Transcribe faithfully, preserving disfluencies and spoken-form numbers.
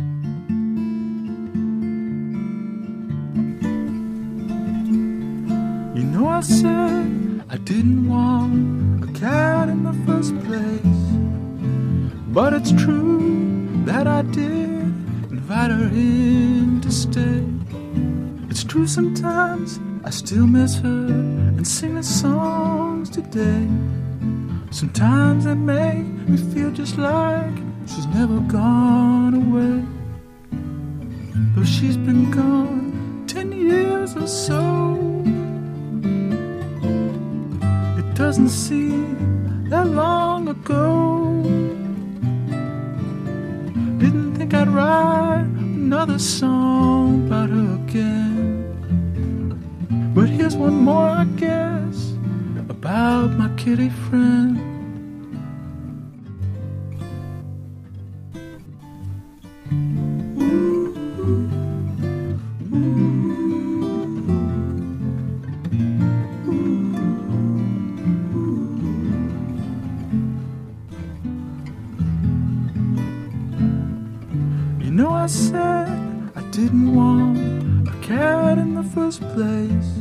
You know I said I didn't want a cat in the first place, but it's true that I did invite her in to stay. It's true sometimes I still miss her and sing the songs today. Sometimes they make me feel just like she's never gone away. Though she's been gone ten years or so, it doesn't seem that long ago. Didn't think I'd write another song about her again, but here's one more, I guess, about my kitty friend. You know I said I didn't want a cat in the first place,